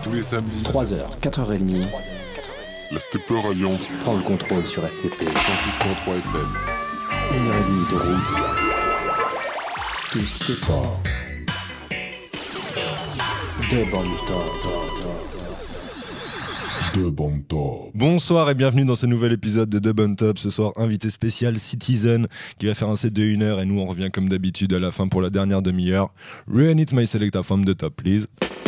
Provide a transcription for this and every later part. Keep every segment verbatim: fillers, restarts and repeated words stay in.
Tous les samedis, trois heures, quatre heures trente. la Stepper Alliance Prends le contrôle sur F P P. cent six virgule trois F M. Une heure et demie de roots. Tout Stepper. Deux bandes De bon top. Bonsoir et bienvenue dans ce nouvel épisode de Dub on Top. Ce soir, invité spécial Citizen qui va faire un set de une heure et nous on revient comme d'habitude à la fin pour la dernière demi-heure. Run it my selector from the top please.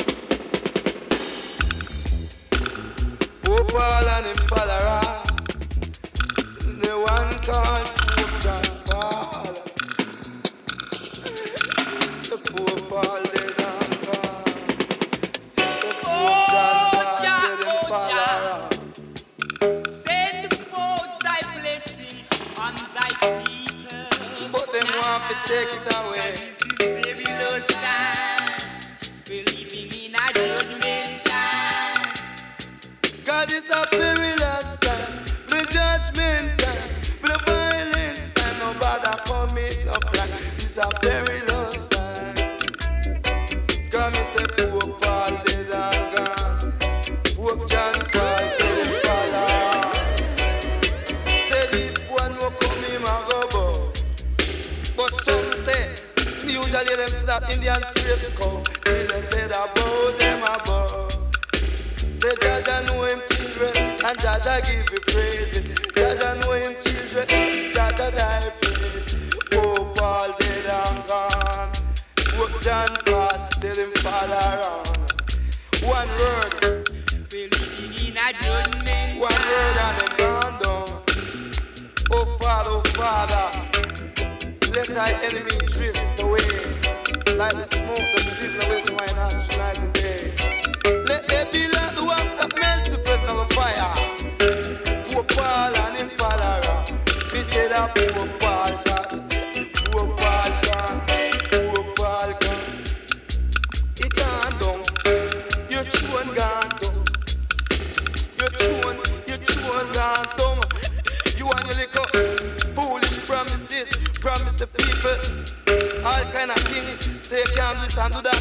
Take it away. Very low time, believing in a judgment time. God is a perilous time, the judgment time, the violence time. No bother commit no plan. It's a perilous time. Come and say poor Paul dead and gone. Poor John Paul said him follow. Said if one more come him a go bow. But some say, usually them say that Indian face come. They say that about them above. Say Jaja know him children, and Jaja give you praise. Jaja know him children, Jaja die praise. Oh, Paul dead and gone. Pope John Paul, say them fall around. One word, believing in a judgment. One word and them gone down. Oh, Father, oh, Father. Let thy enemy drift away, like the smoke that drifts away to my nostrils night and day. Let there be like the wax that melts the presence of the fire. Poor Paul and him fall around. Me say that poor Paul gone, poor Paul gone, poor Paul gone. He gone down, your children gone down, your children, your children gone down. You and your little foolish promises. Promise the people all kind of things. Say you can't do this and do that.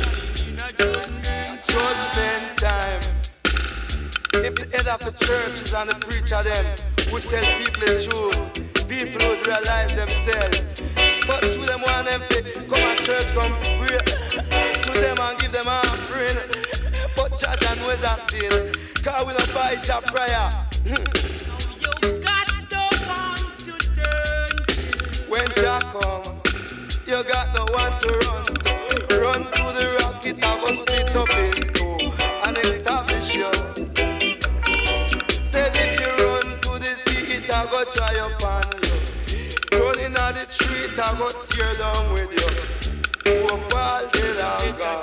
Judgment time. If the head of the churches and the preacher them would tell people the truth, people would realize themselves. But to them one them they come at church, come pray to them and give them offering. But church and knows a sin, cause we don't buy your prayer. When Jah come, you got no one to run to. Run through the rocket, I was split up in two and establish you. Said if you run to the sea, it I go try upon you. Running on the street, I go tear down with you. Oh, Paul did I go.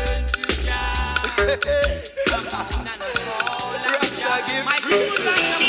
Rasta give praise.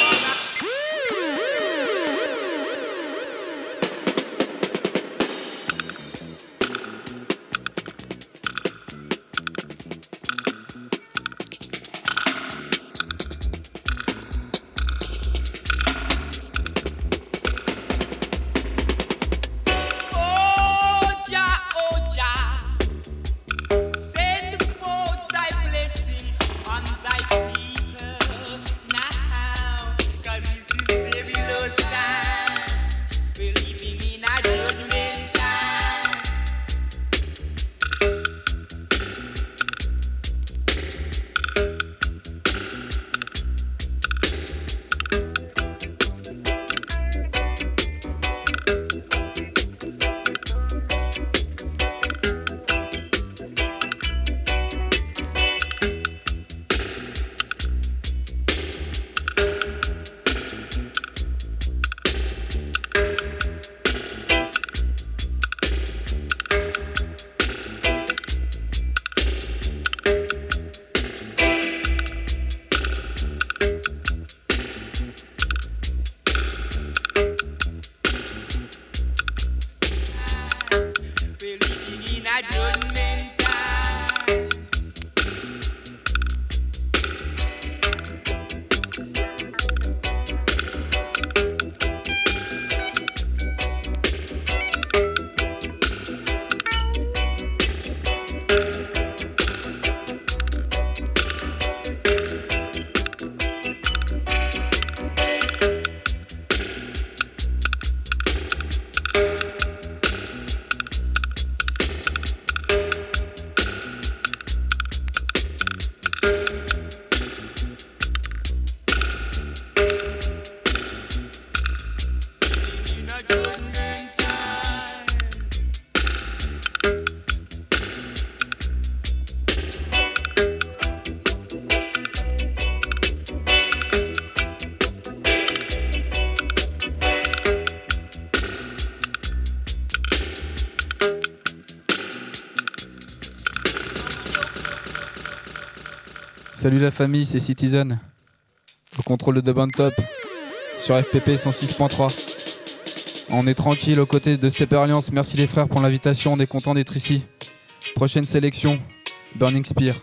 Salut la famille, c'est Citizen. Au contrôle de Dub on Top sur F P P cent six point trois. On est tranquille aux côtés de Stepper Alliance. Merci les frères pour l'invitation, on est content d'être ici. Prochaine sélection, Burning Spear.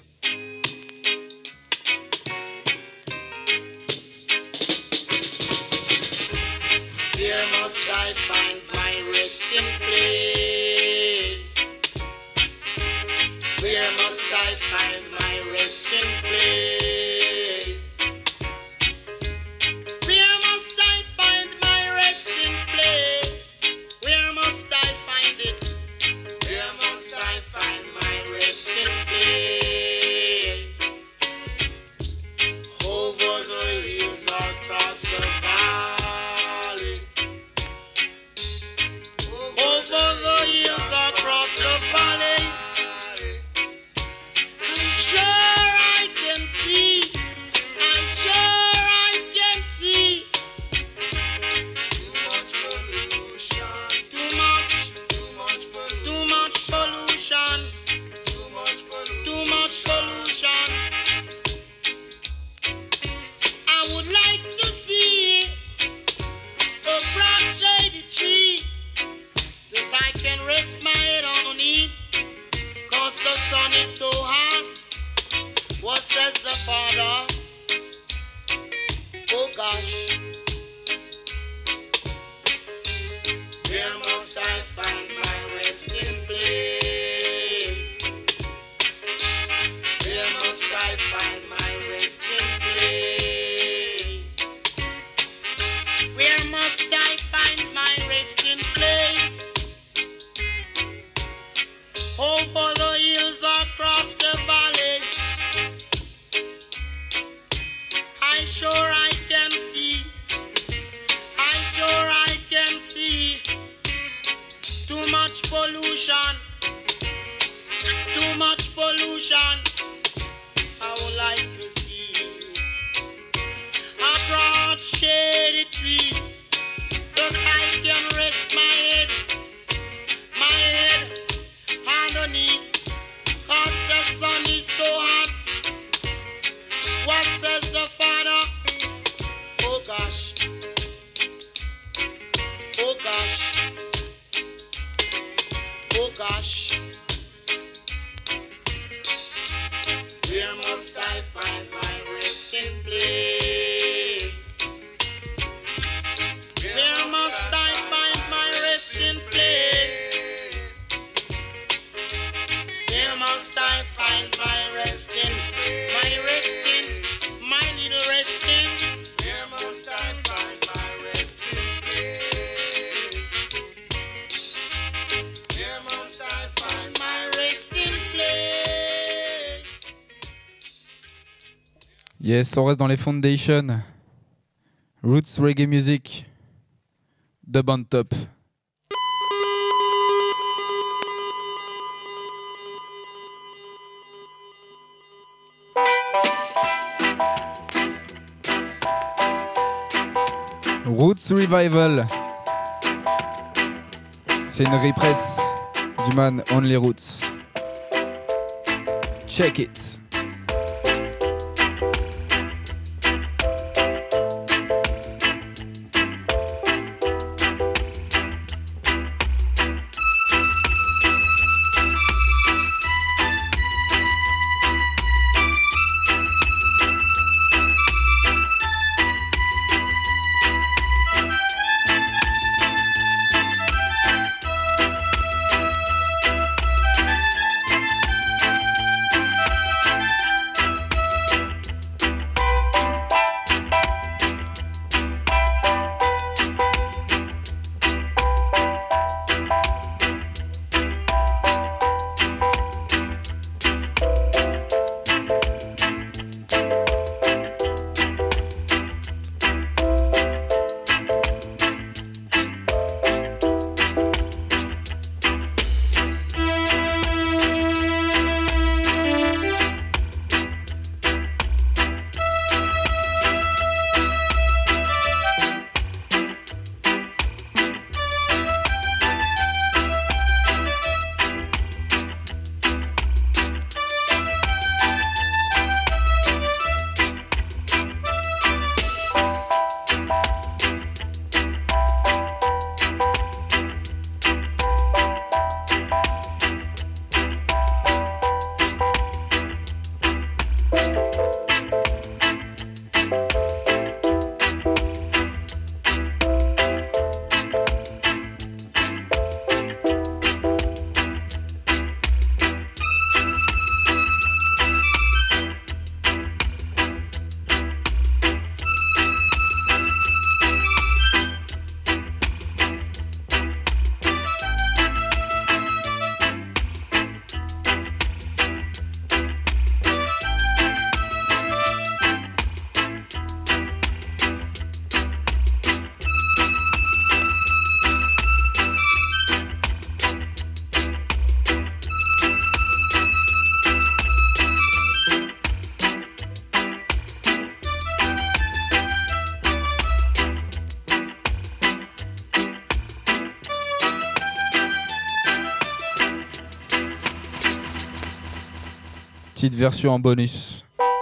Here must I find my resting place. Where must I find my resting place? Where must I find my resting place? Where must I find it? Where must I find my resting place? Over the hills across the valley. Over the hills across the valley. I'm sure I can see. I'm sure I can see. Too much pollution. Too much. Too much pollution. Too much pollution. Too much pollution. Too much pollution. I would like to see a broad shady tree. Yes, I can rest my head underneath. Cause the sun is so hot. What says the Father? Oh gosh. Where must I find my resting place? Where must I find my resting place? Where must I find my resting place? Over the hills across the valley. I sure I can see. I sure I can see. Too much pollution. Too much pollution. I would like to see a broad shady tree that I can rest my head. My head underneath. Cause the sun is so hot. What says the Father? Oh gosh. Oh gosh. Oh gosh. Where must I find my resting place? Where must I find my resting place? Where must I find my resting? My resting, my little resting. Where must I find my resting place? Where must I find my resting place? Yes, on reste dans les foundations. Roots reggae music. Dub on Top. Roots Revival. C'est une represse du man Only Roots. Check it. Where Petite version en bonus.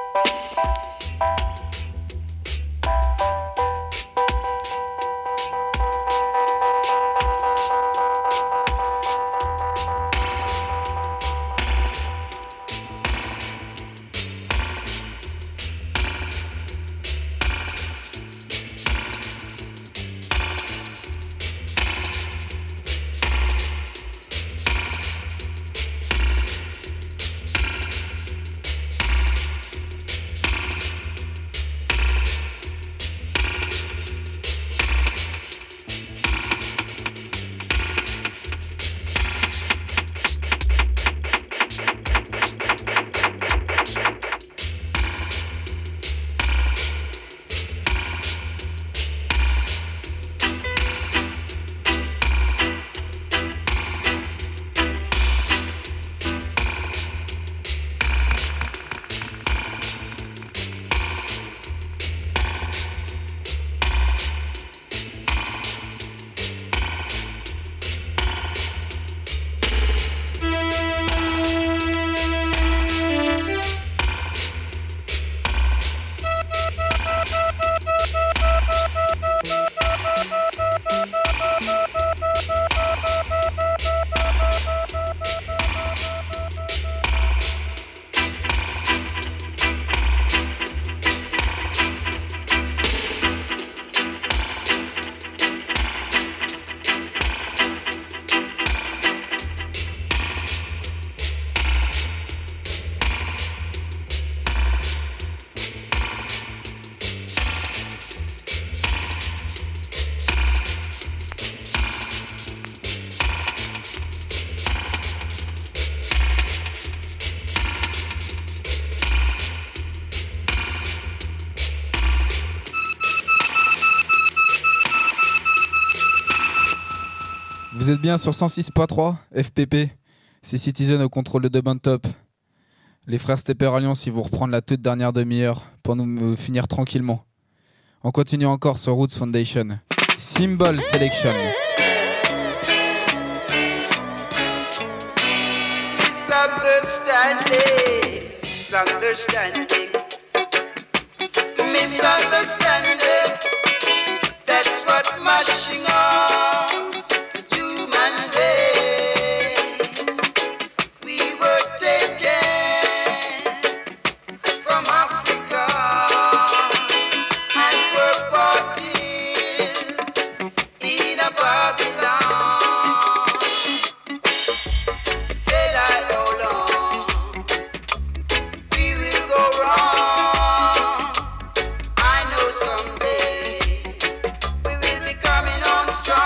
Vous êtes bien sur cent six point trois F P P, c'est Citizen au contrôle de Dub on Top. Les frères Stepper Alliance, ils vont reprendre la toute dernière demi-heure pour nous euh, finir tranquillement. On continue encore sur Roots Foundation. Symbol Selection. Misunderstanding, misunderstanding, misunderstanding. That's what mashing on the human race. We were taken from Africa and were brought in in a Babylon. Did I know long we will go wrong? I know someday we will be coming on strong.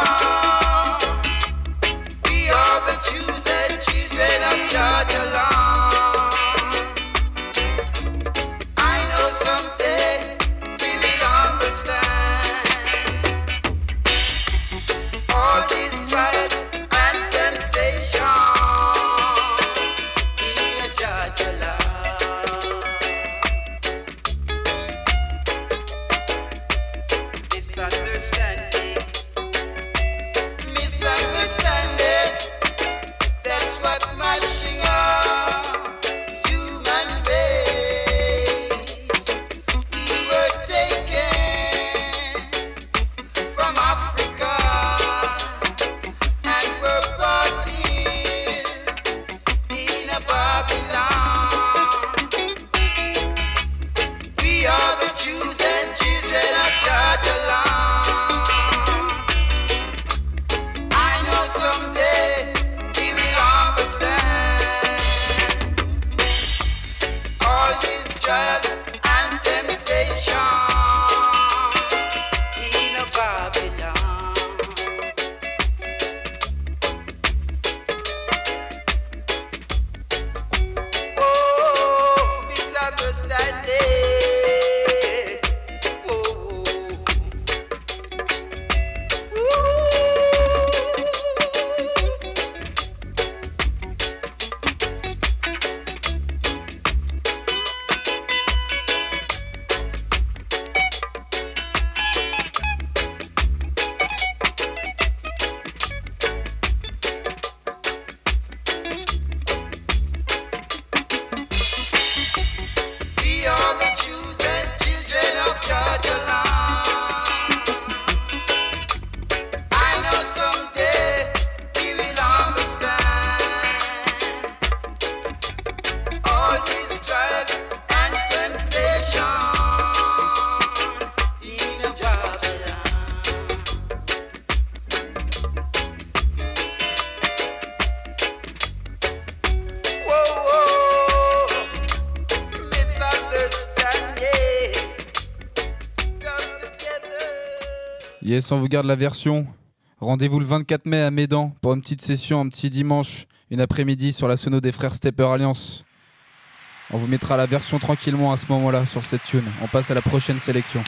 Yes, on vous garde la version. Rendez-vous le vingt-quatre mai à Médan pour une petite session, un petit dimanche, une après-midi sur la sono des frères Stepper Alliance. On vous mettra la version tranquillement à ce moment-là sur cette tune. On passe à la prochaine sélection.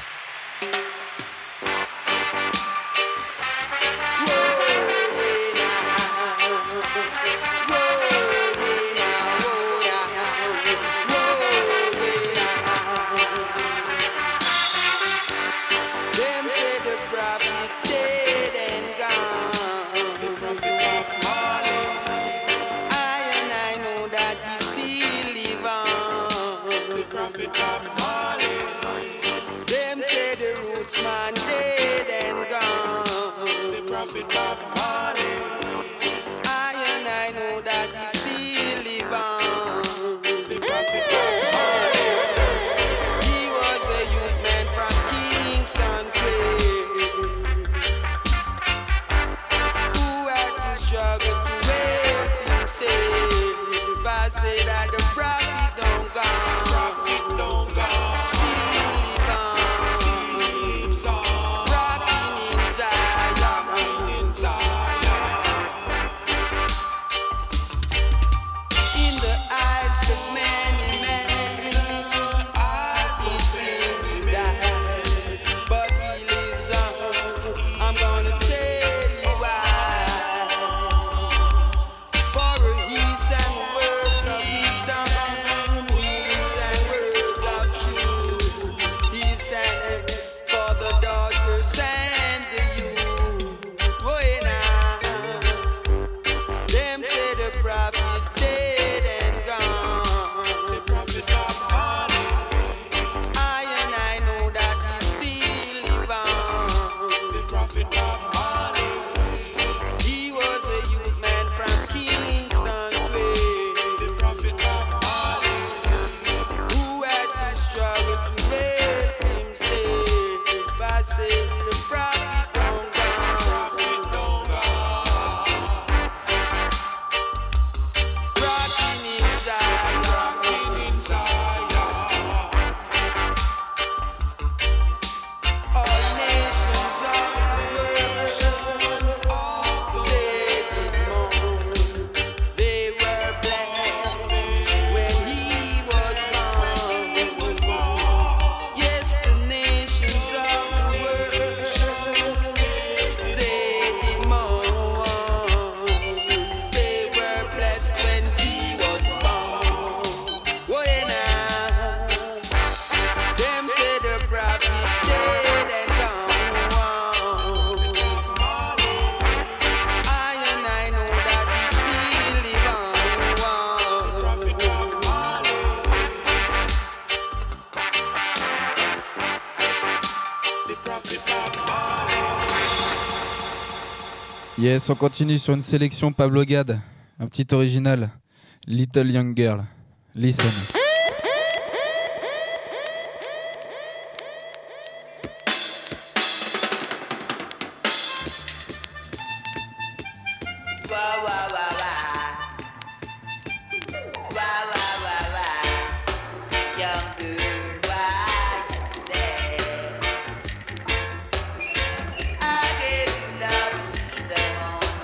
Yes, on continue sur une sélection Pablo Gad, un petit original, Little Young Girl. Listen.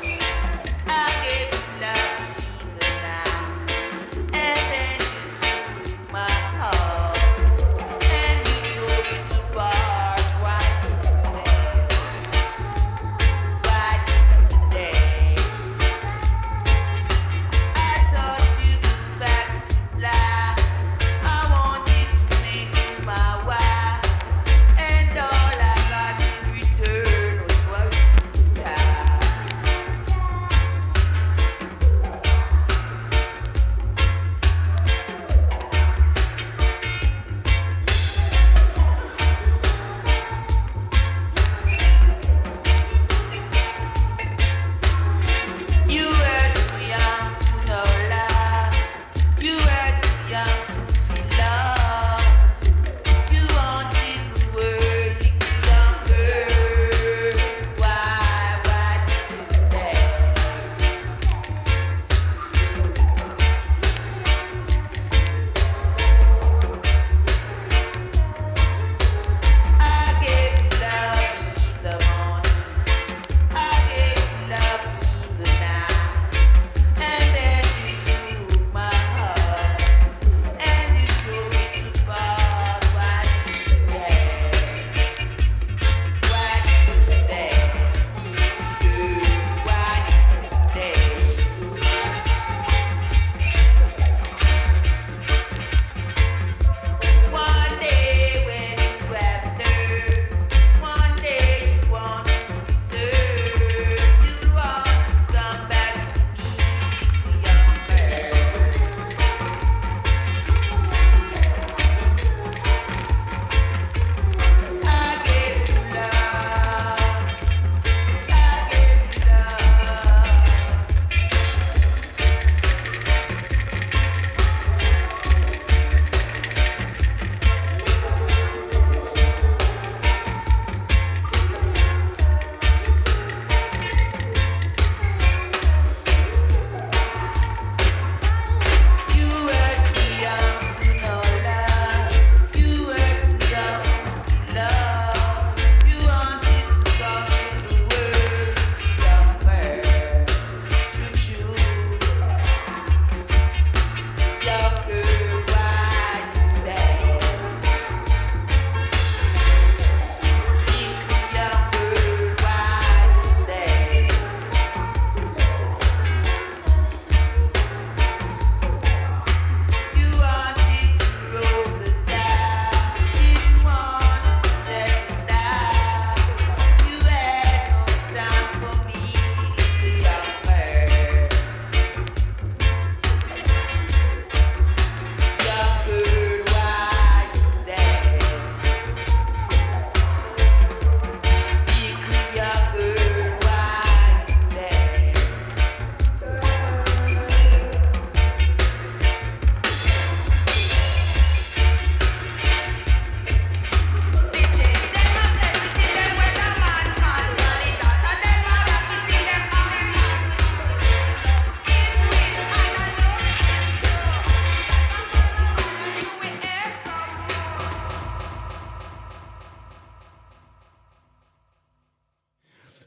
I gave you love in the night, and then you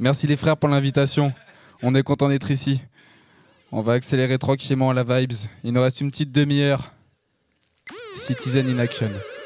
Merci les frères pour l'invitation. On est content d'être ici. On va accélérer tranquillement la vibes. Il nous reste une petite demi-heure. Citizen in action.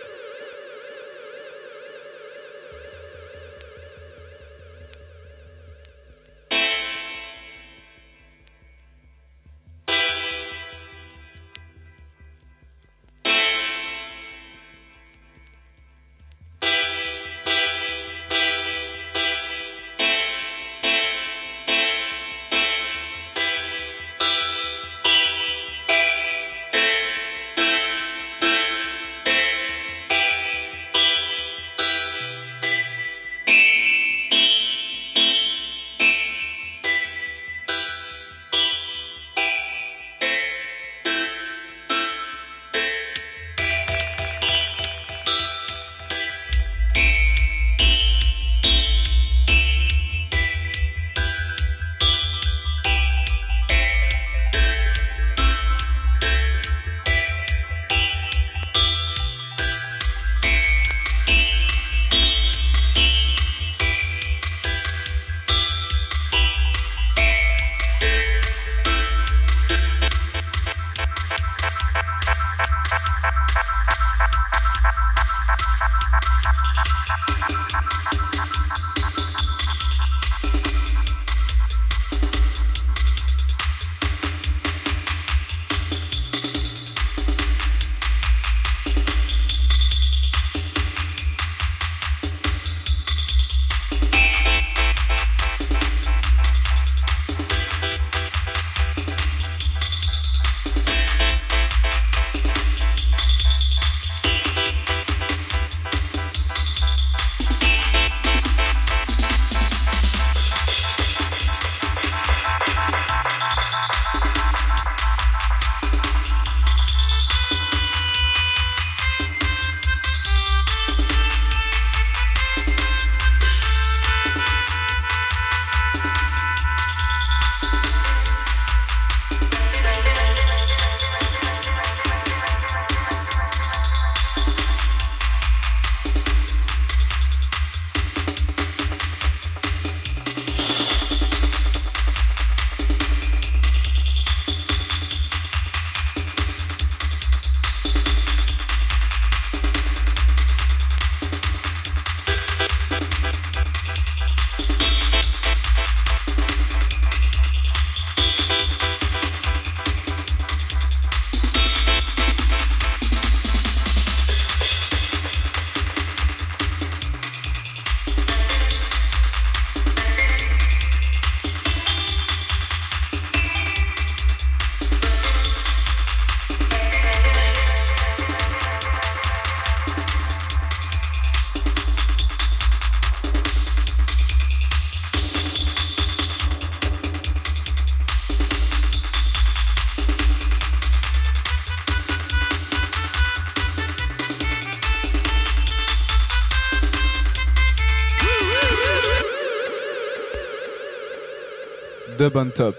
Dub on Top.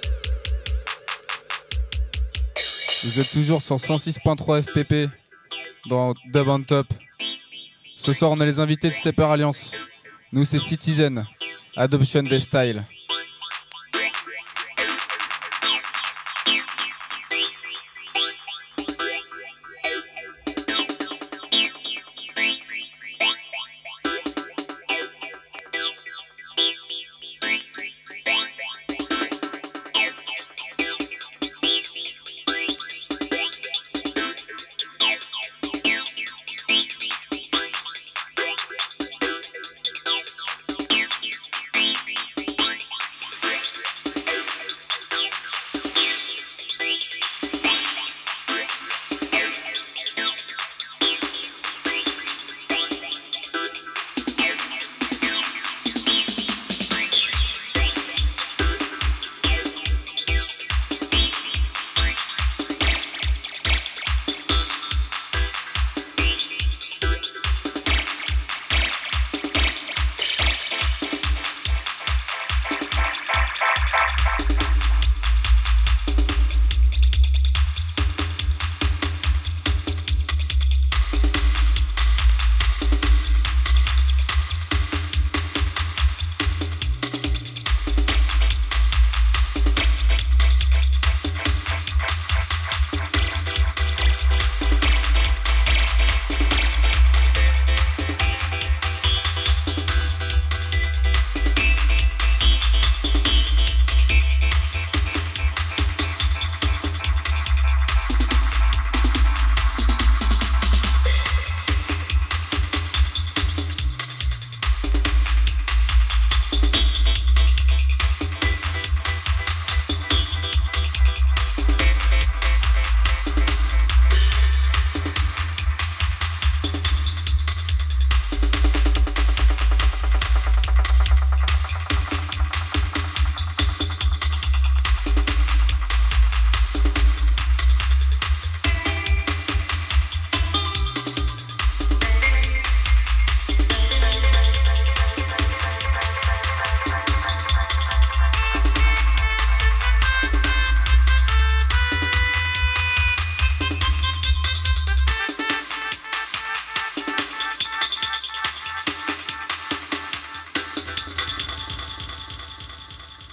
Vous êtes toujours sur cent six point trois F P P dans Dub on Top. Ce soir, on a les invités de Stepper Alliance. Nous, c'est Citizen, Adoption des Styles.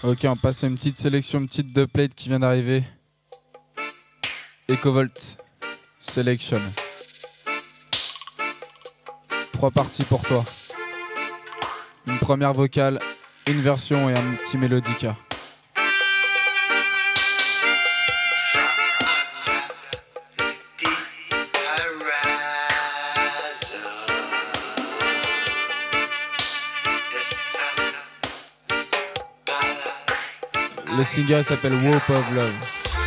Ok, on passe à une petite sélection, une petite deux plate qui vient d'arriver. Ecovolt Selection. Trois parties pour toi. Une première vocale, une version et un petit mélodica. Le single s'appelle Warp of Love.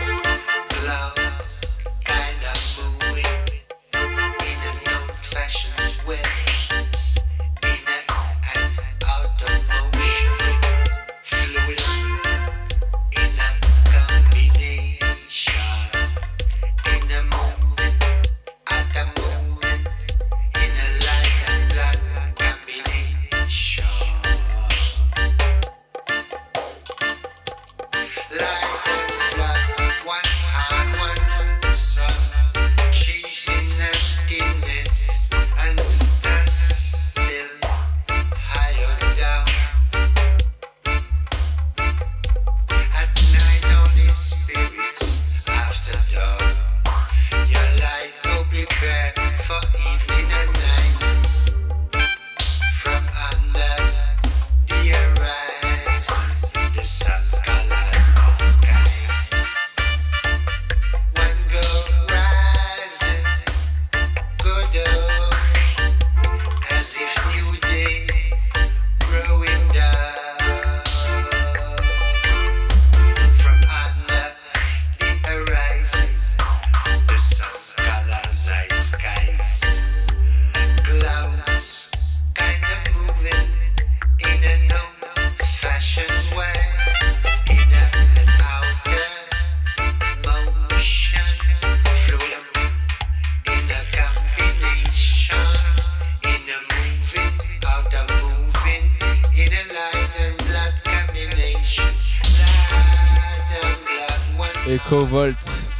Ecovolt.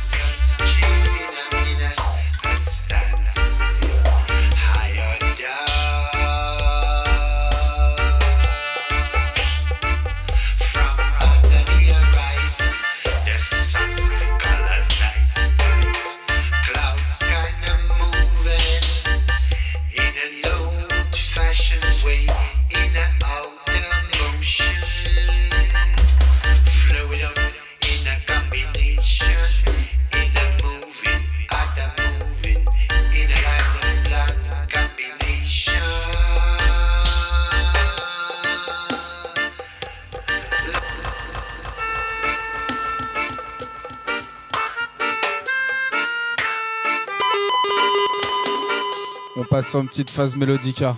On passe sur une petite phase mélodica.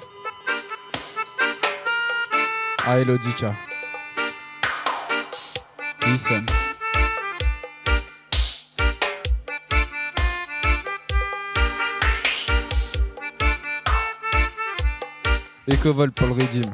Ah, Elodica. Listen. Ecovolt pour le Redeem.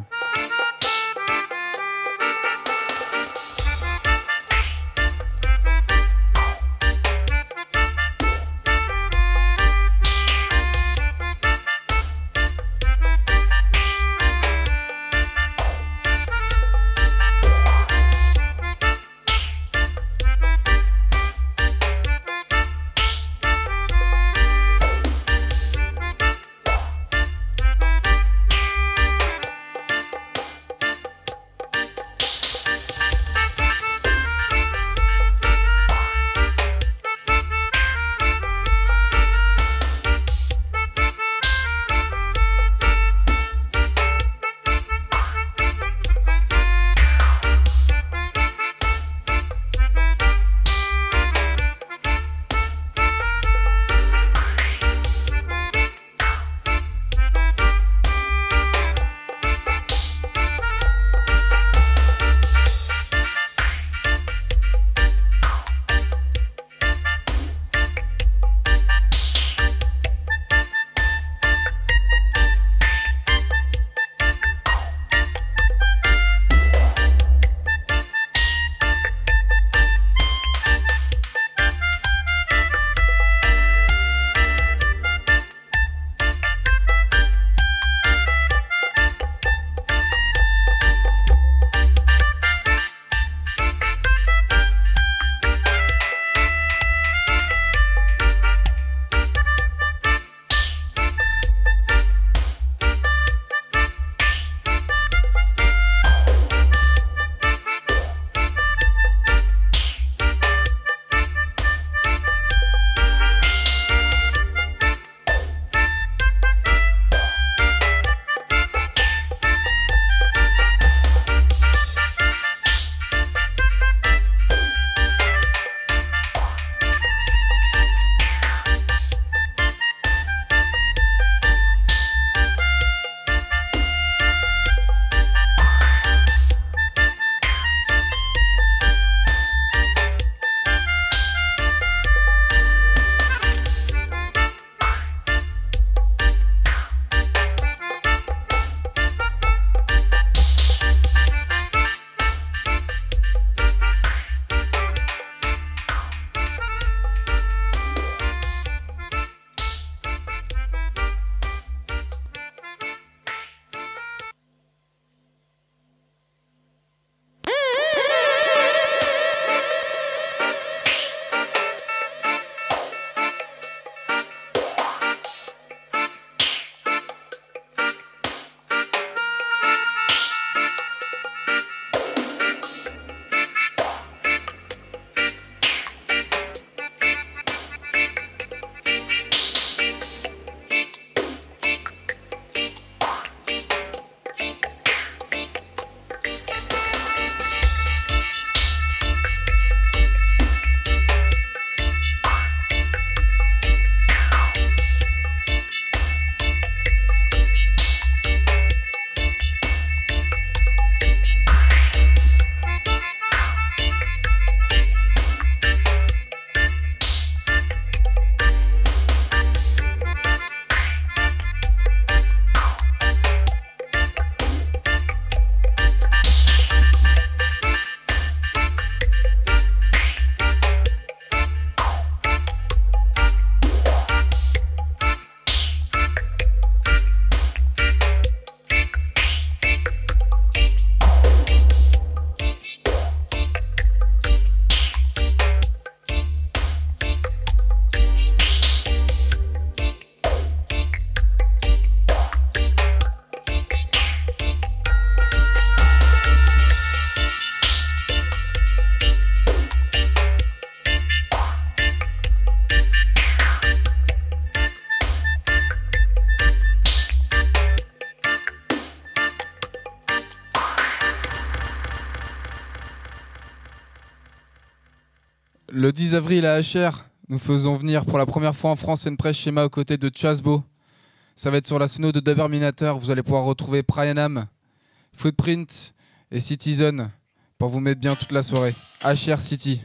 Le dix avril à H R, nous faisons venir pour la première fois en France N-Press Schéma aux côtés de Chasbo. Ça va être sur la sono de Dubterminator. Vous allez pouvoir retrouver Prianam, Footprint et Citizen pour vous mettre bien toute la soirée. H R City.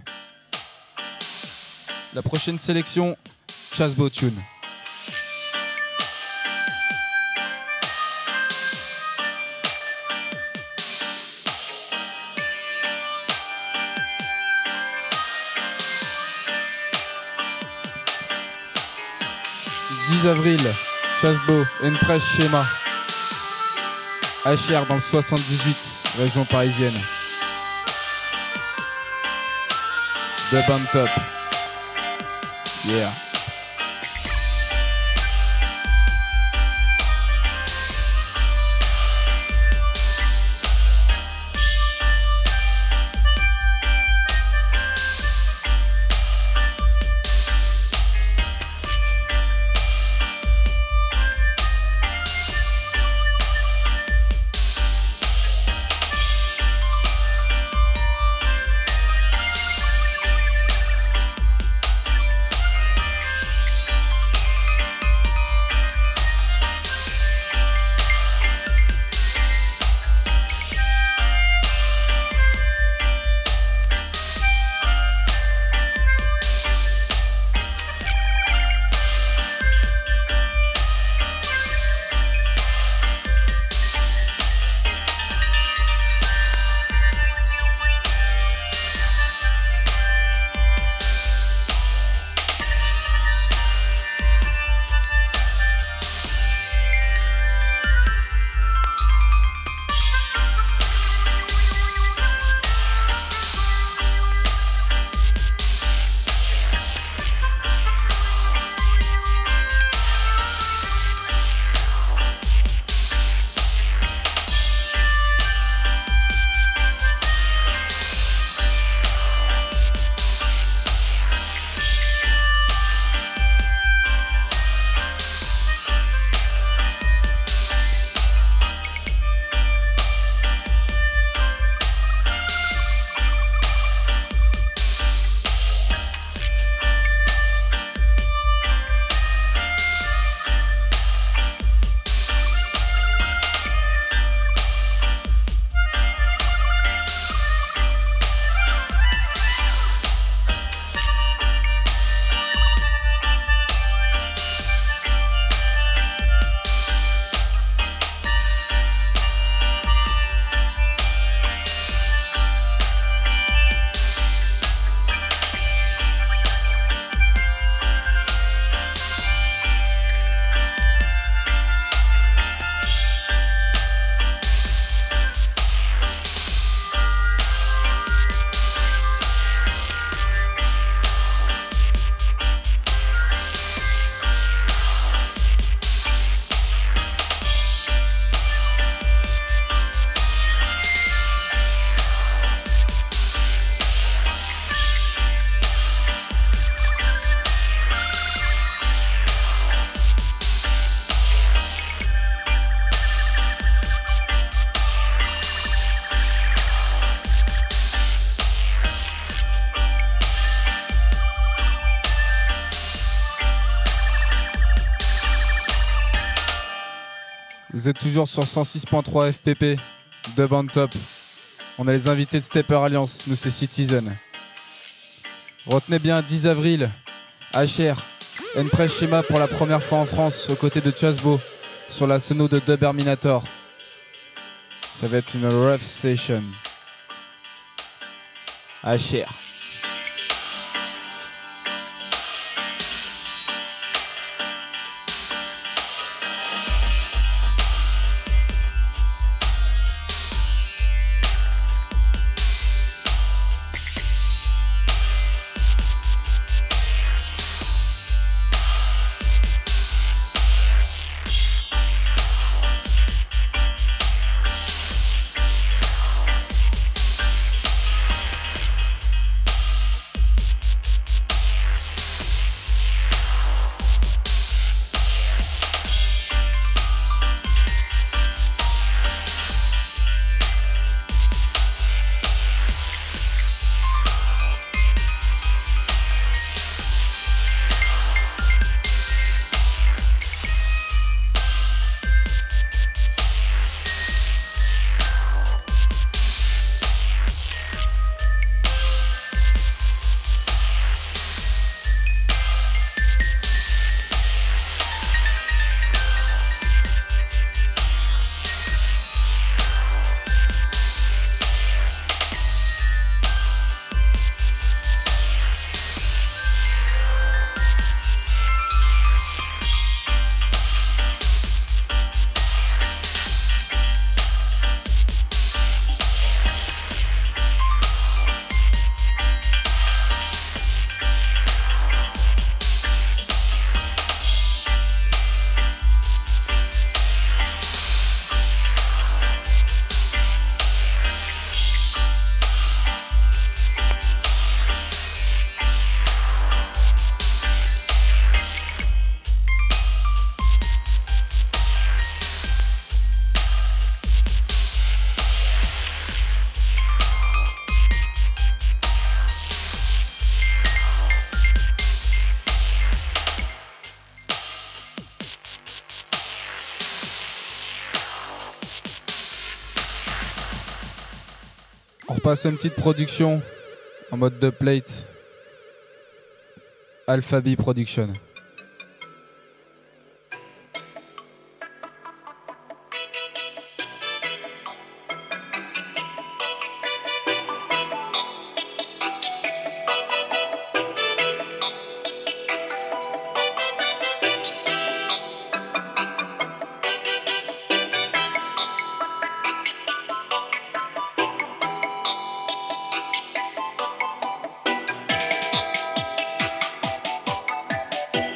La prochaine sélection, Chasbo Tune. dix avril, Chasbo, N-Press Schéma. H R dans le soixante-dix-huit, région parisienne. Dub on top. Yeah. Vous êtes toujours sur cent six point trois F P P, Dub on Top. On a les invités de Stepper Alliance, nous c'est Citizen. Retenez bien, dix avril, H R, N-Press Schéma pour la première fois en France, aux côtés de Chasbo, sur la sono de Dubterminator. Ça va être une rough session. H R. passer une petite production en mode dubplate. Alphabi Production. Thank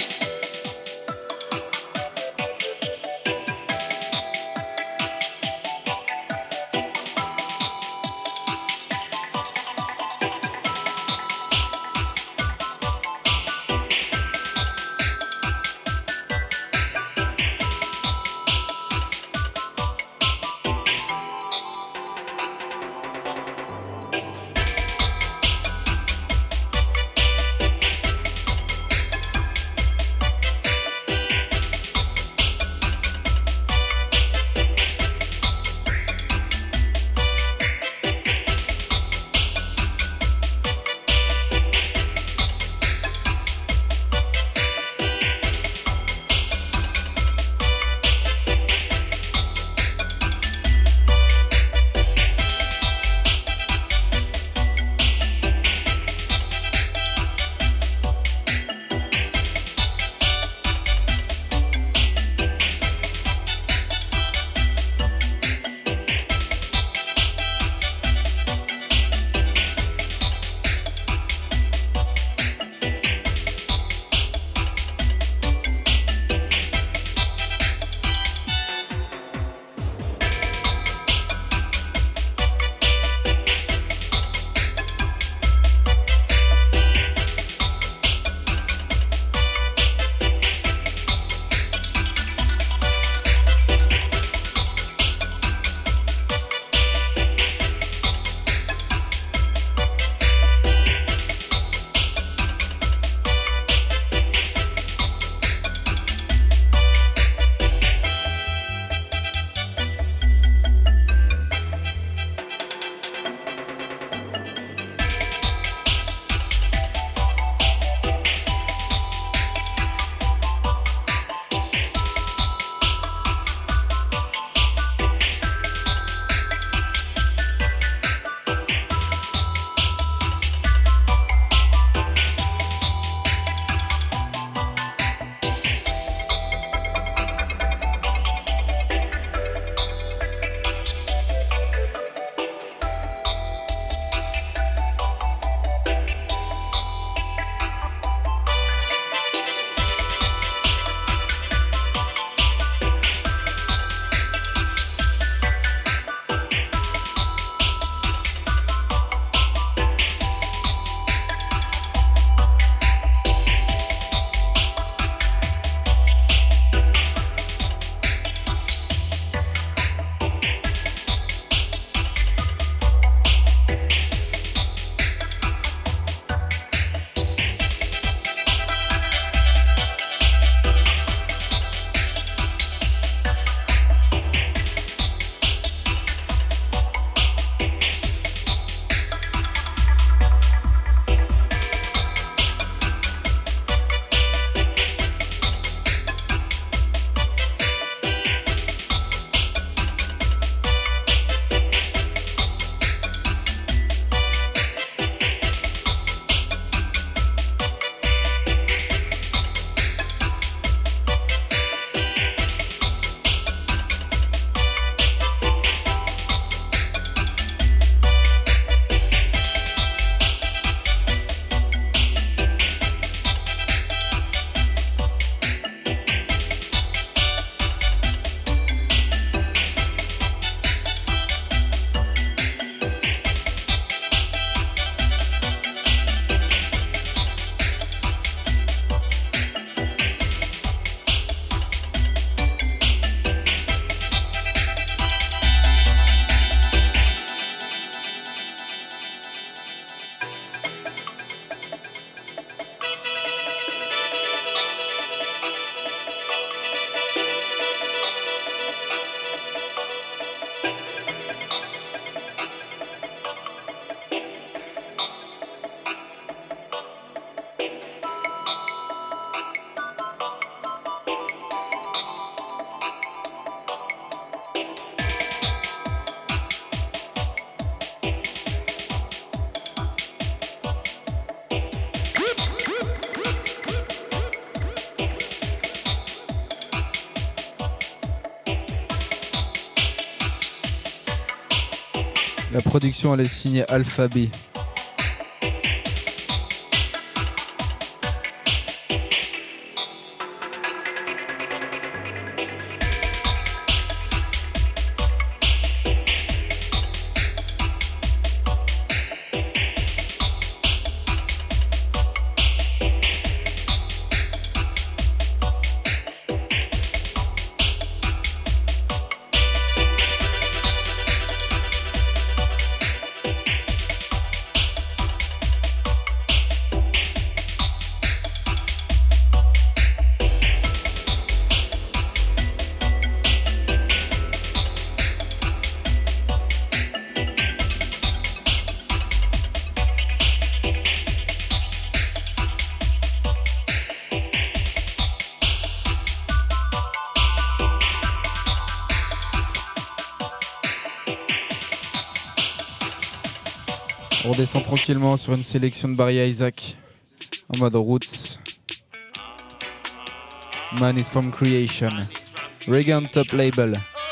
La production elle est signée Alpha B. On redescend tranquillement sur une sélection de Barry Isaac en mode roots. Man is from creation. Regan Top Label.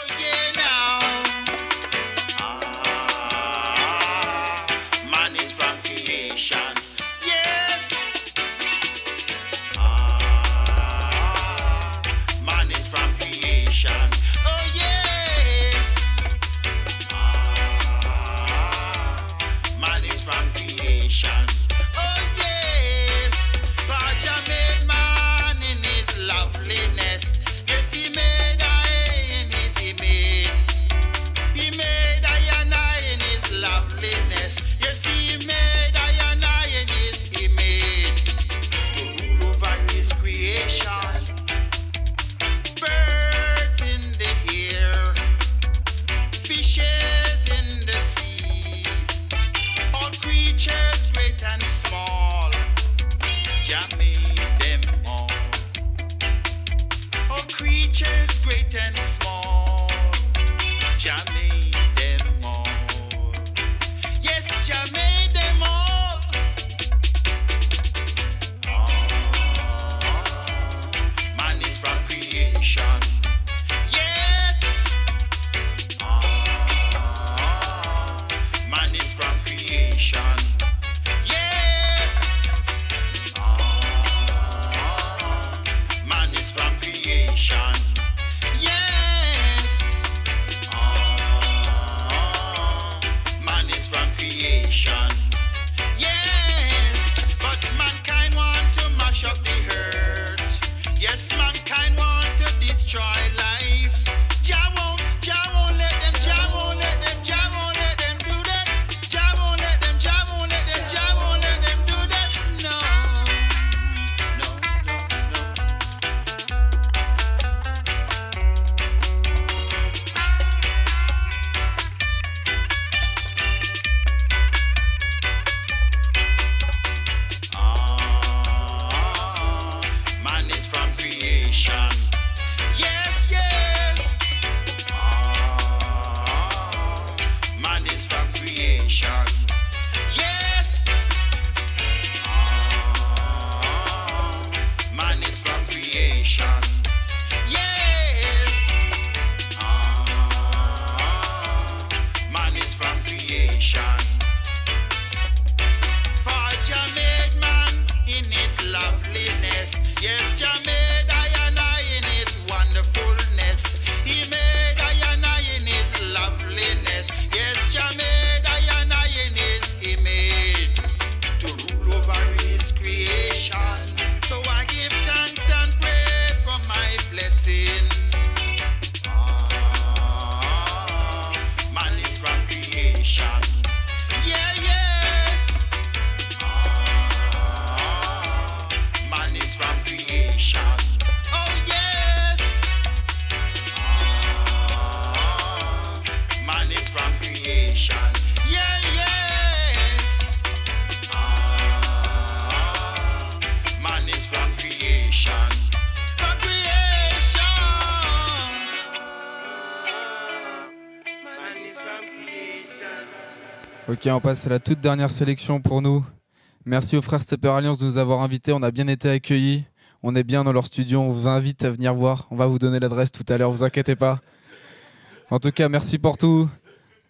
Ok, on passe à la toute dernière sélection pour nous. Merci aux frères Stepper Alliance de nous avoir invités. On a bien été accueillis. On est bien dans leur studio. On vous invite à venir voir. On va vous donner l'adresse tout à l'heure, vous inquiétez pas. En tout cas, merci pour tout.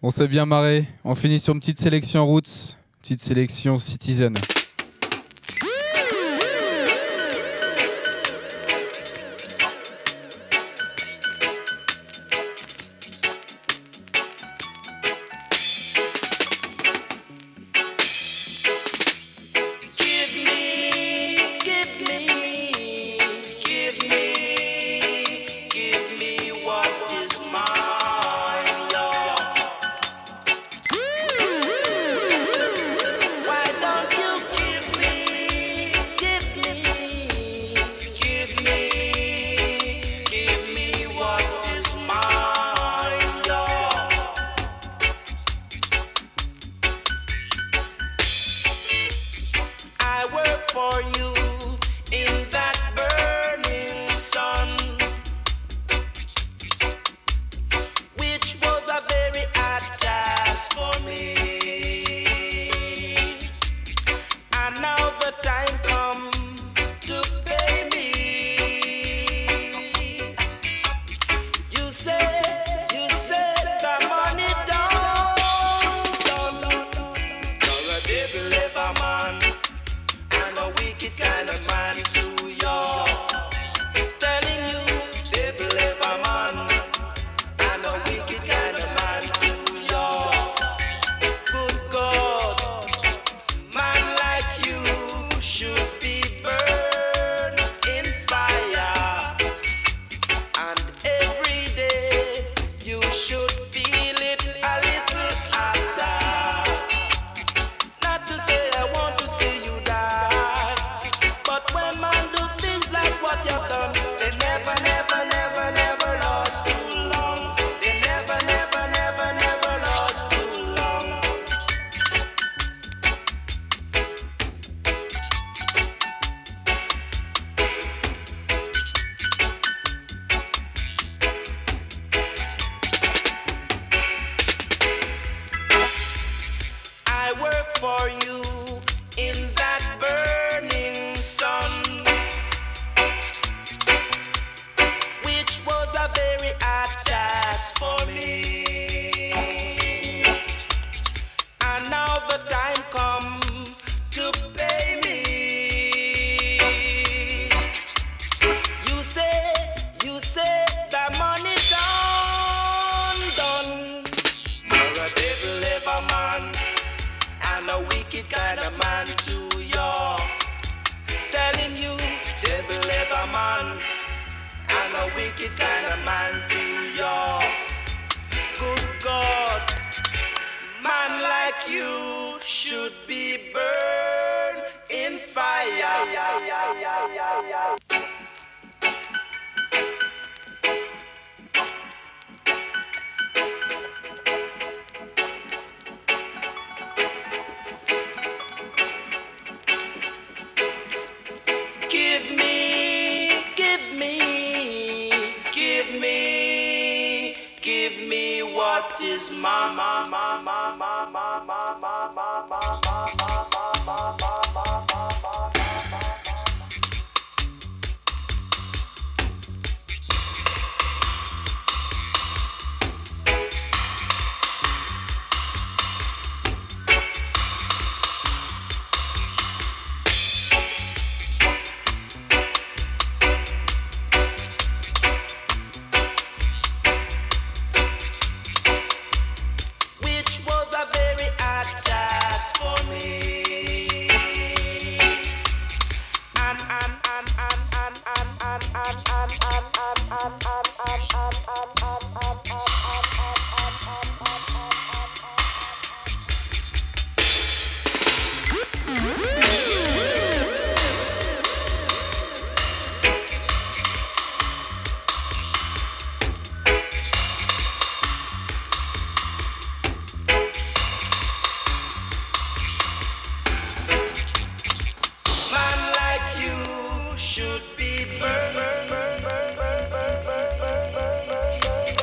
On s'est bien marré. On finit sur une petite sélection Roots, petite sélection Citizen. Should be burned.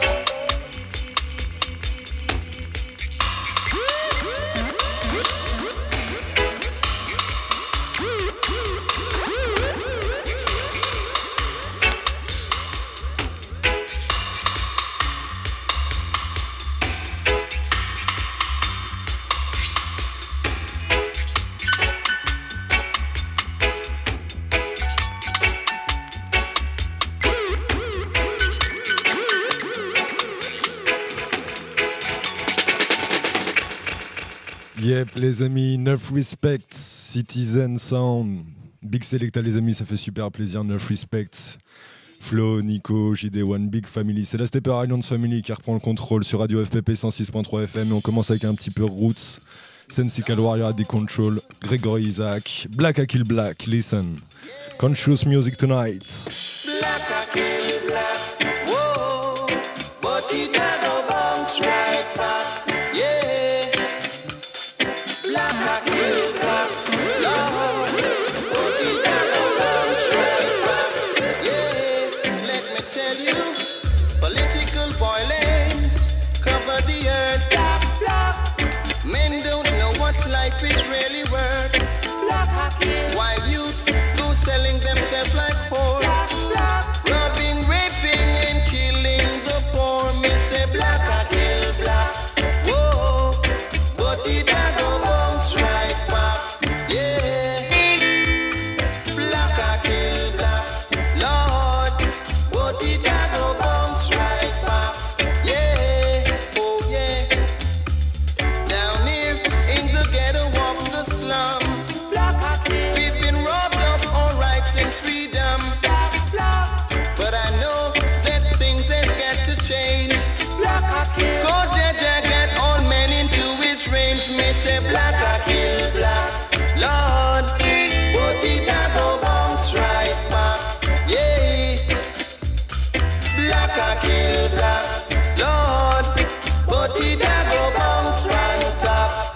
Yep, les amis, Enough Respect, Citizen Sound. Big Selecta, les amis, ça fait super plaisir. Enough Respect. Flo, Nico, J D One, Big Family. C'est la Stepper Islands Family qui reprend le contrôle sur Radio F P P cent six point trois F M. Et on commence avec un petit peu Roots, Sensical Warrior, The Control, Gregory Isaac, Black I Kill Black, listen. Conscious music tonight. Black I kill black, whoa, but it never bounce right back, yeah. Black I kill black, Lord, but it never bounce right back, yeah. Let me tell you, political violence cover the earth. Black, black. Men don't know what life is really worth. Black I kill. While youths go selling themselves like pork, robbing, raping, and killing the poor. Me say black I kill black, whoa, but it a go bounce right back, yeah. Black I kill black, Lord, but it a go bounce right back, yeah, oh yeah. Down here in the ghetto of the slum, we've been robbed of our rights and freedom. But I know that things has got to change. Cause Jaja got all men into his range. Me say black I kill black, Lord, but it a go bounce right back, yeah. Black I kill black, Lord, but it a go bounce right top,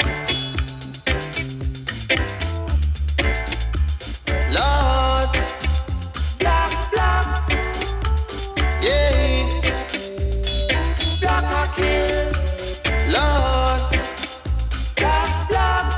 Lord. Black, black, yeah. Black I kill, Lord. Black, black.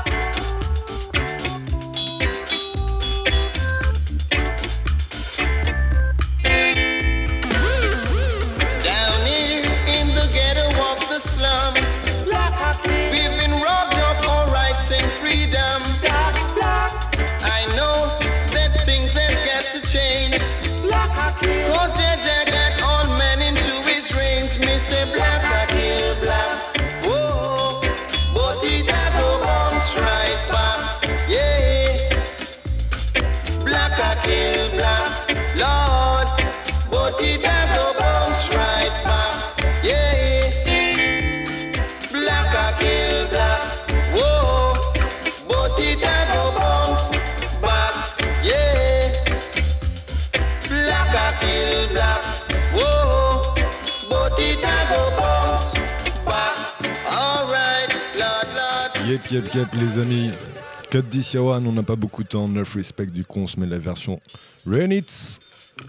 Down here in the ghetto of the slum, we've been robbed of our rights and freedom. I know that things has got to change. Cause Jaja got all men into his range. Me say black I kill black, whoa, but it a go bounce right back, yeah. Black I kill black, Lord, but it a go bounce right back, yeah. Black I kill black, whoa, but it a go bounce back, yeah. Black I kill black, whoa, but it a go bounce back. Alright, Lord, Lord. Yep, yep, yep, les amis. Cut this Yawan, on n'a pas beaucoup de temps. Enough Respect du con, on se met la version Rain It.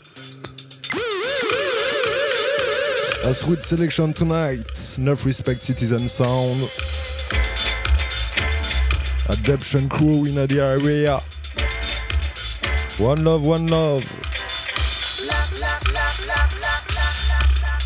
A sweet selection tonight. Enough Respect, Citizen Sound. Adaption crew in the area. One love, one love. Black, black, black, black, black, black, black,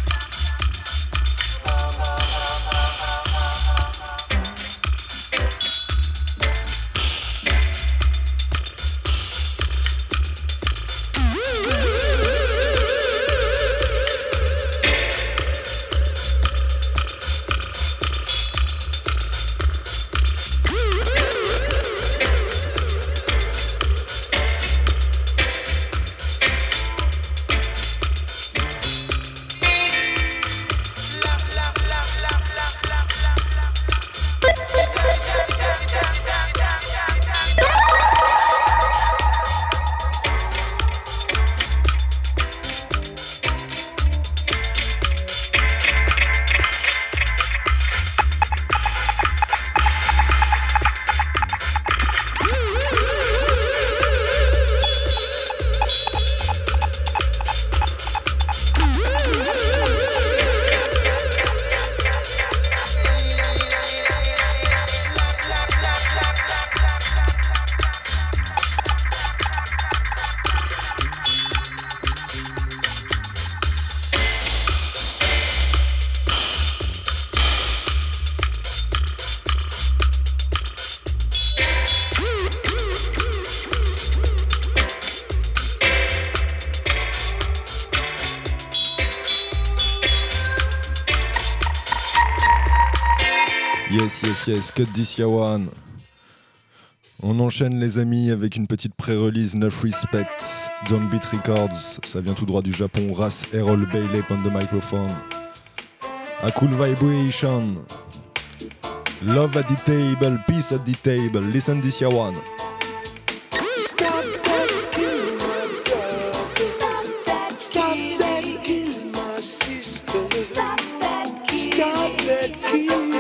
Yes, yes, yes, cut this ya one. On enchaîne les amis avec une petite pré-release Enough Respect, Downbeat Records, ça vient tout droit du Japon, Ras Errol Bailey on the microphone. A cool vibration. Love at the table, peace at the table, listen this ya one. Stop that killing my brother. Stop that killing my sister. Stop that killing.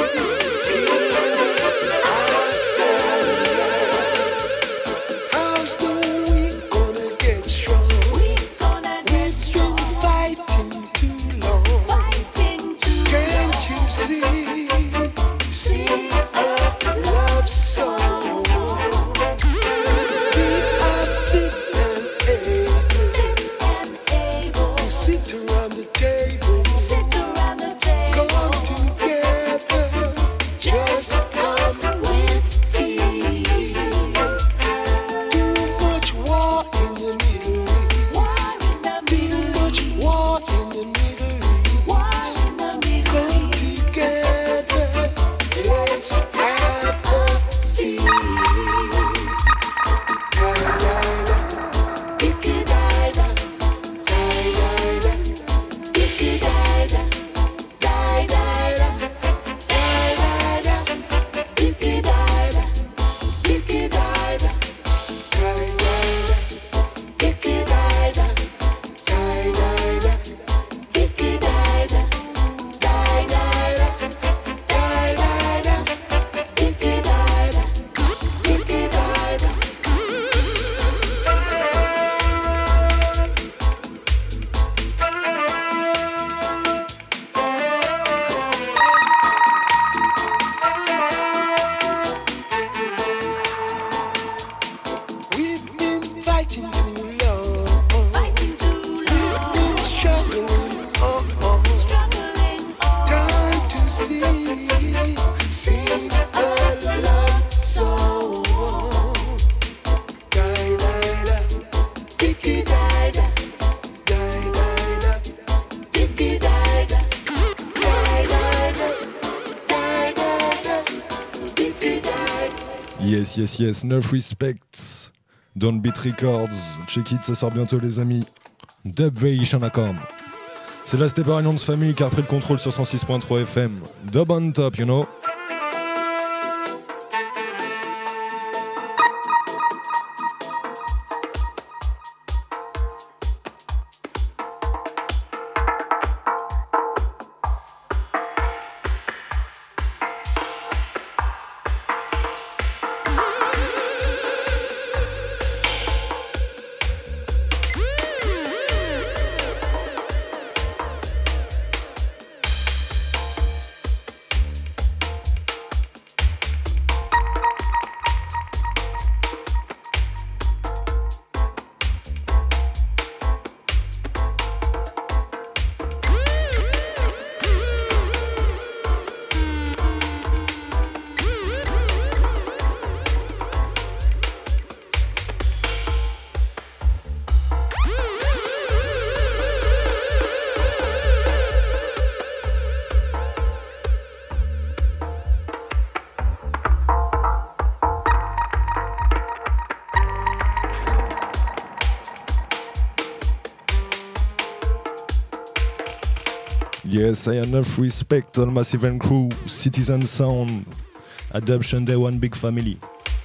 How's the we gonna get strong? We've been fighting too long. Can't you see? See a love song. We are fit and able to sit around the table. Come together, just come with peace. Too much war in the Middle East. Too much war in the Middle East. Come together, let's have a feast. Die-die-da, dicky-die-da, die-die-da, dicky-die-da, die-die-da, die-die-da, dicky-die-da, dicky-die-da, die-die-da, dicky-die-da, die-die-da, dicky-die-da, die-die-da, die-die-da, dicky-die-da, dicky-die-da. We've been fighting too long. We've been struggling on. Time to sing, sing a love song. Die-die-da, dicky-die-da, die-die-da, dicky-die-da, die-die-da, die-die-da, dicky-die-da. Yes, yes, yes, Enough Respect, Downbeat Records, check it, ça sort bientôt les amis. Dubvation à com. C'est la Stepper Alliance Family qui a repris le contrôle sur cent six point trois F M. Dub on top, you know. Yes, I enough respect on Massive and Crew, Citizen Sound, Adoption Day One Big Family.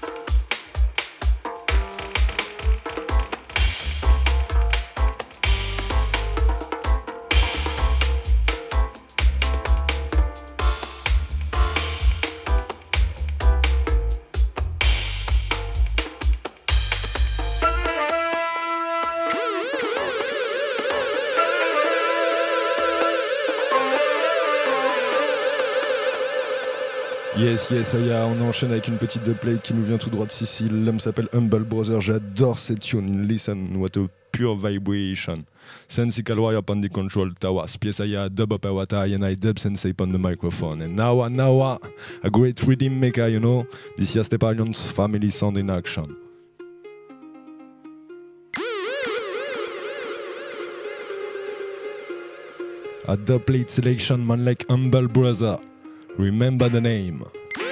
Yes, yes, Aya, on enchaîne avec une petite dubplate qui nous vient tout droit de Sicile. L'homme s'appelle Humble Brother, j'adore cette tune. Listen, what a pure vibration. Sensei Calwire upon the control tower. Pièce Aya, dub up Awata, and I dub Sensei upon the microphone. And now, now, a great rhythm maker, you know. This is Stepper Alliance Family Sound in action. A dubplate selection, man like Humble Brother. Remember the name.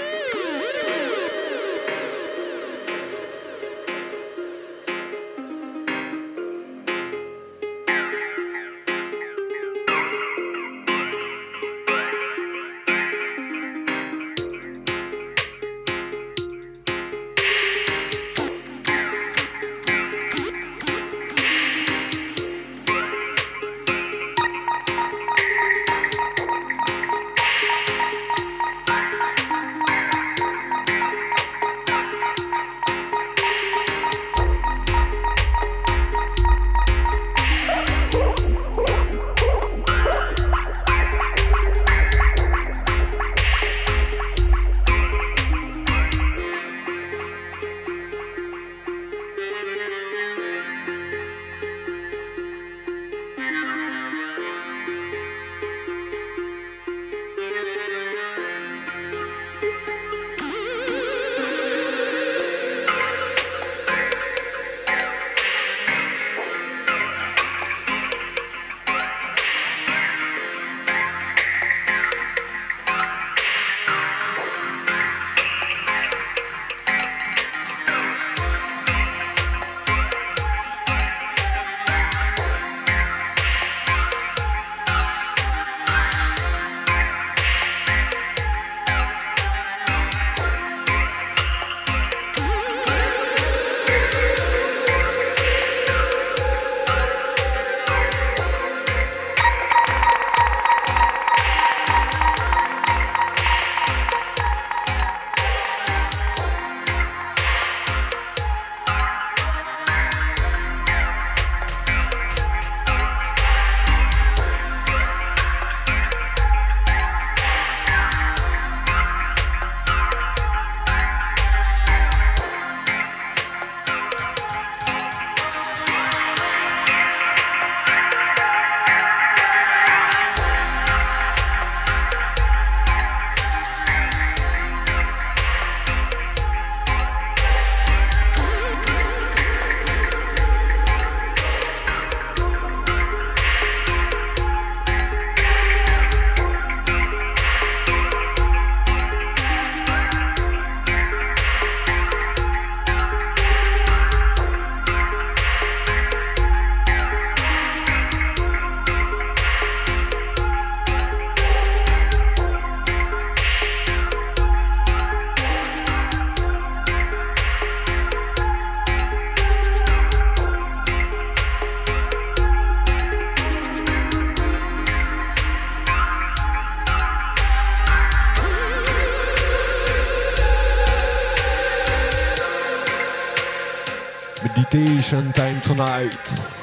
Meditation time tonight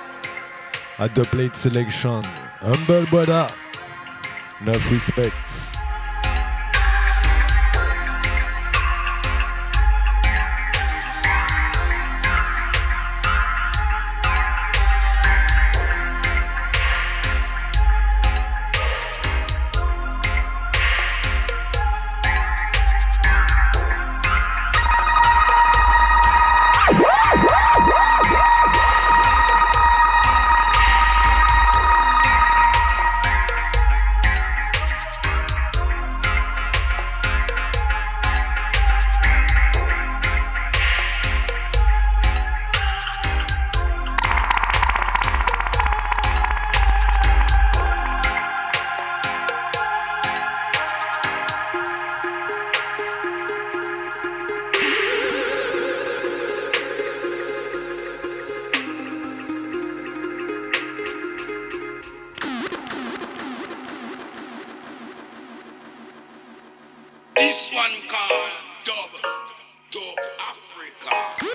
at the plate selection. Humble brother, enough respect. This one called Dub, Dub Africa.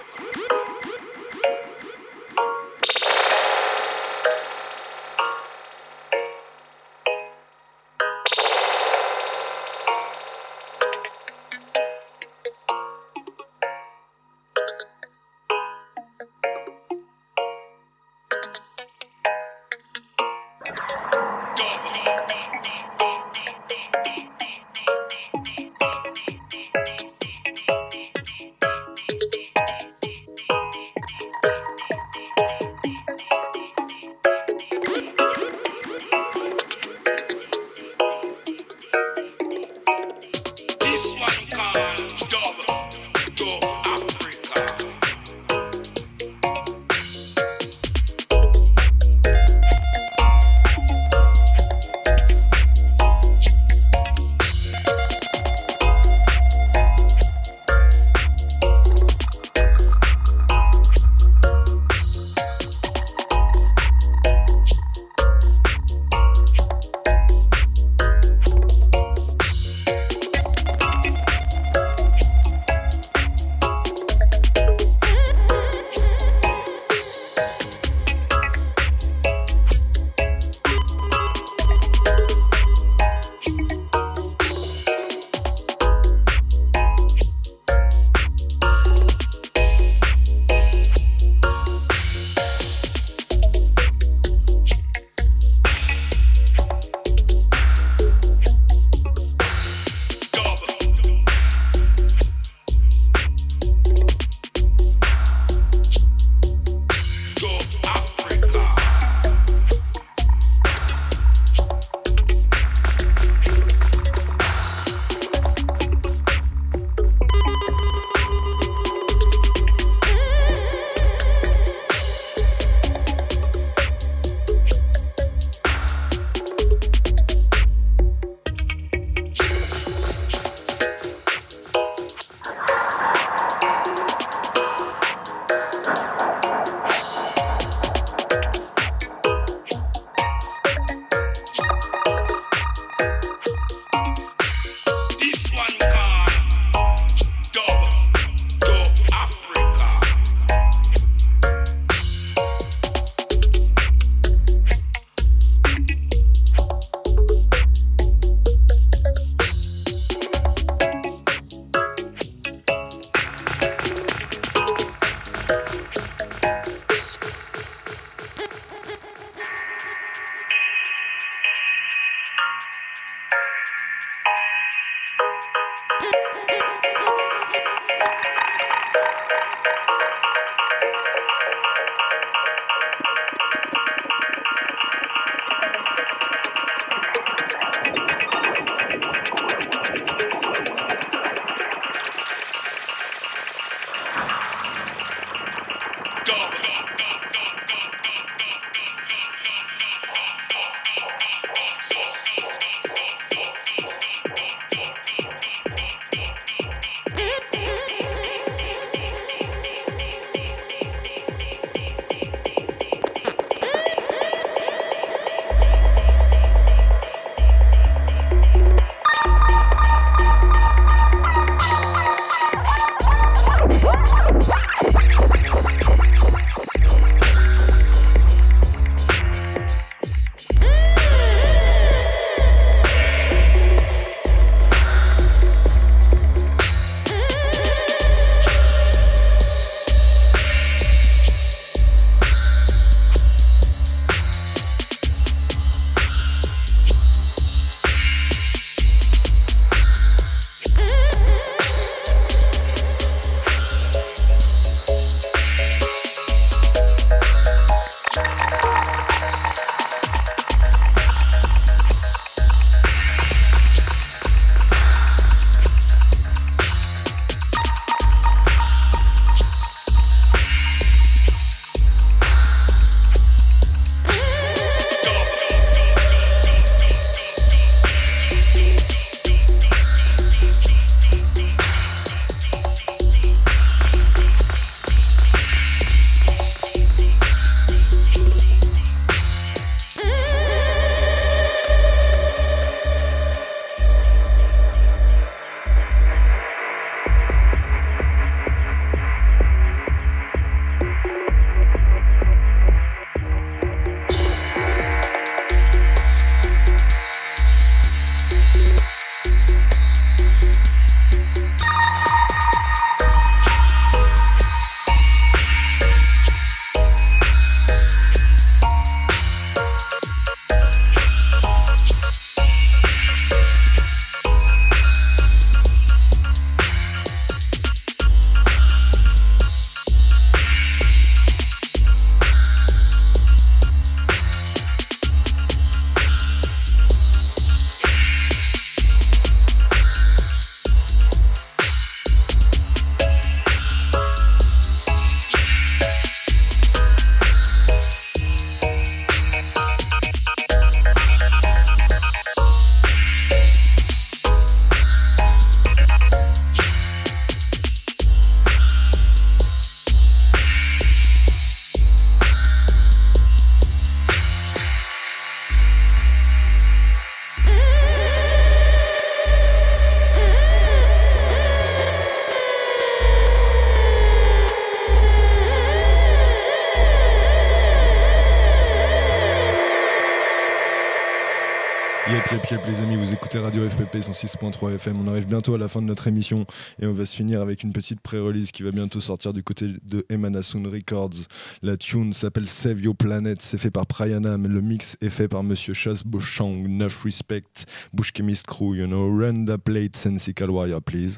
Yep, yep, yep, les amis, vous écoutez Radio F P P cent six point trois F M. On arrive bientôt à la fin de notre émission et on va se finir avec une petite pré-release qui va bientôt sortir du côté de Emanasun Records. La tune s'appelle Save Your Planet, c'est fait par Pryana, mais le mix est fait par Monsieur Chas Bochang. Enough respect, Bush Chemist Crew, you know. Run the plate, Sensical Wire, please.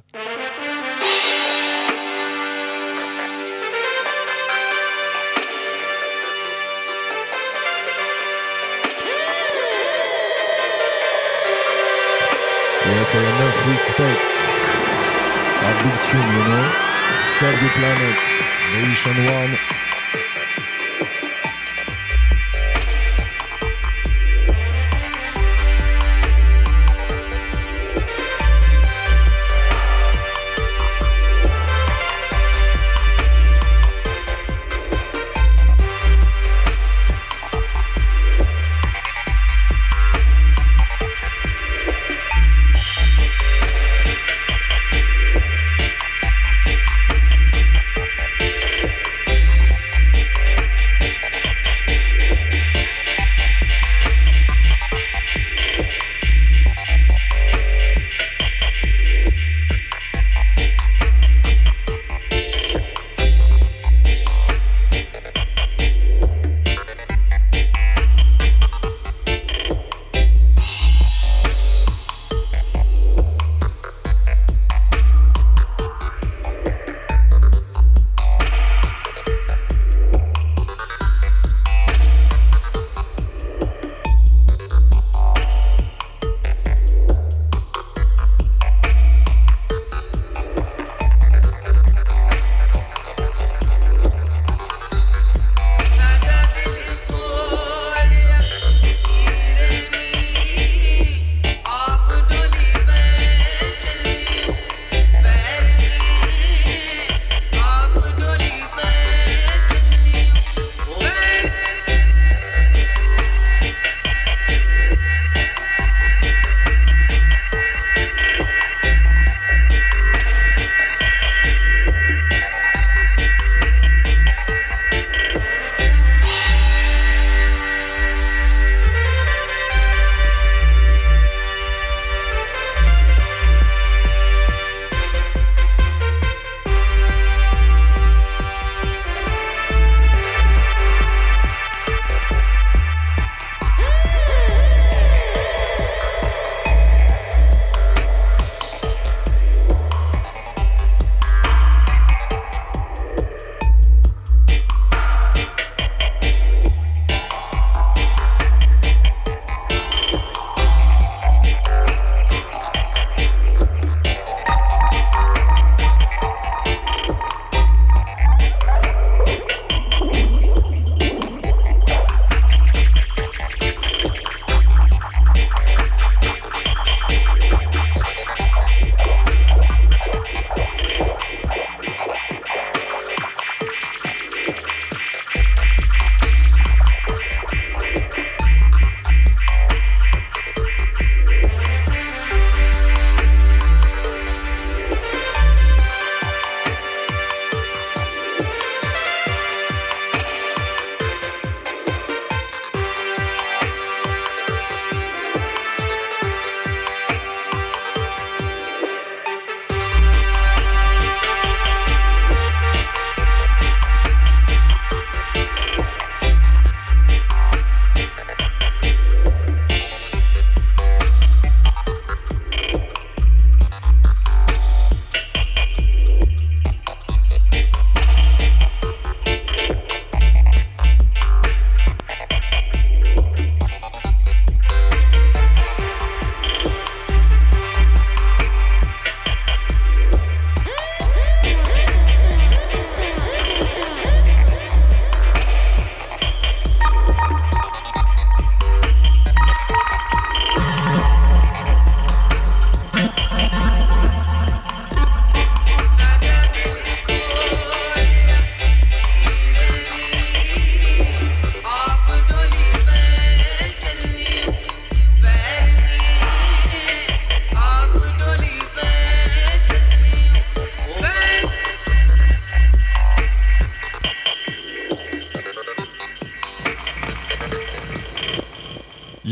Yes, I enough respect. A big tune, you know. Save the planet. Nation one.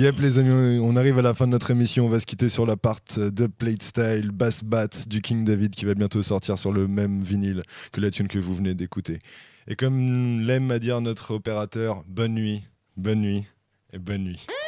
Yep les amis, on arrive à la fin de notre émission, on va se quitter sur la part de Plate Style Bass Bat du King David qui va bientôt sortir sur le même vinyle que la tune que vous venez d'écouter. Et comme l'aime à dire notre opérateur, bonne nuit, bonne nuit et bonne nuit.